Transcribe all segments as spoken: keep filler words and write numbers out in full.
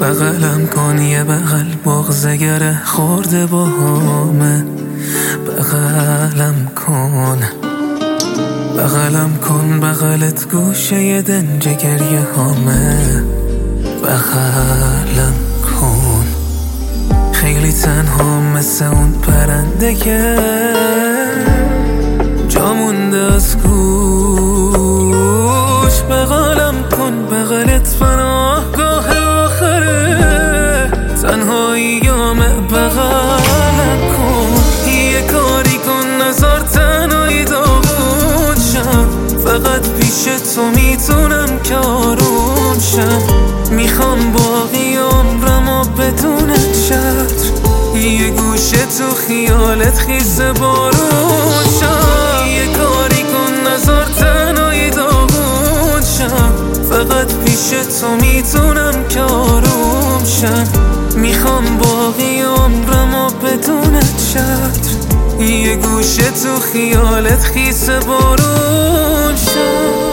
بغلم کن یه بغل بغضگره خورده با همه. بغلم کن بغلم کن بغلت گوشه دنج گریه هامه. بغلم کن خیلی تنها مثل اون پرنده که جا مونده از گوش. بغلم کن بغلت پناهگاه آخره تنهاییامه. بغلم کن یه کاری کن نزار تنهایی داغون شم. فقط پیش تو میتونم که آروم شم. میخوام باقی عمرمو بدون چتر یه گوشه تو خیالت خیس بارون شم. یه کاری کن نزار تنهایی داغون شم. فقط پیش تو میتونم که آروم شم. میخوام باقی عمرمو بدون چتر یه گوشه تو خیالت خیس بارون شم.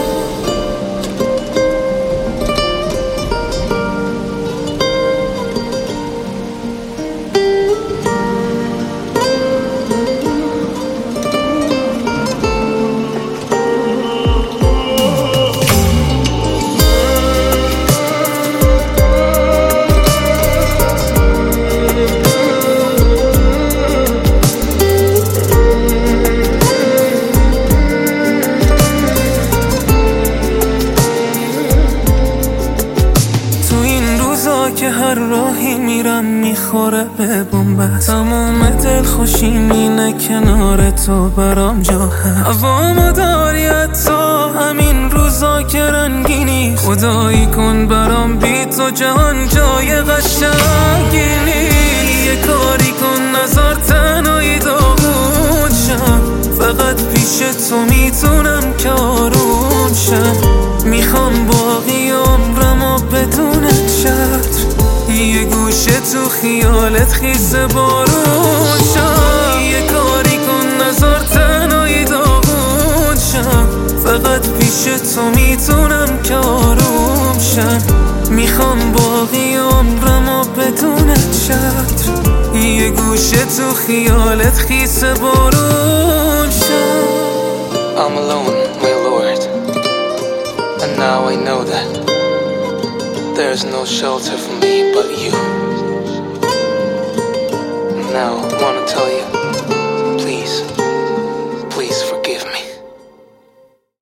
که هر راهی میرم میخوره به بنبست. تمام دل خوشیم اینه کنار تو برام جا هست. هوامو داری حتی همین روزا که رنگینی. خدایی کن برام بی تو جهان جای قشنگی نیست. یه کاری کن نزار تنهایی داغون شم. فقط پیش تو میتونم که آروم شم. میخوام باقی عمرمو بدون چتر یه گوشه تو خیالت خیس بارون شم. یه کاری کن نزار تنهایی داغون شم. فقط پیش تو میتونم که آروم شم. میخوام باقی عمرمو بدون چتر یه گوشه تو خیالت خیس بارون شم. I'm alone, my Lord, and now I know that there's no shelter for me but you. Now I wanna tell you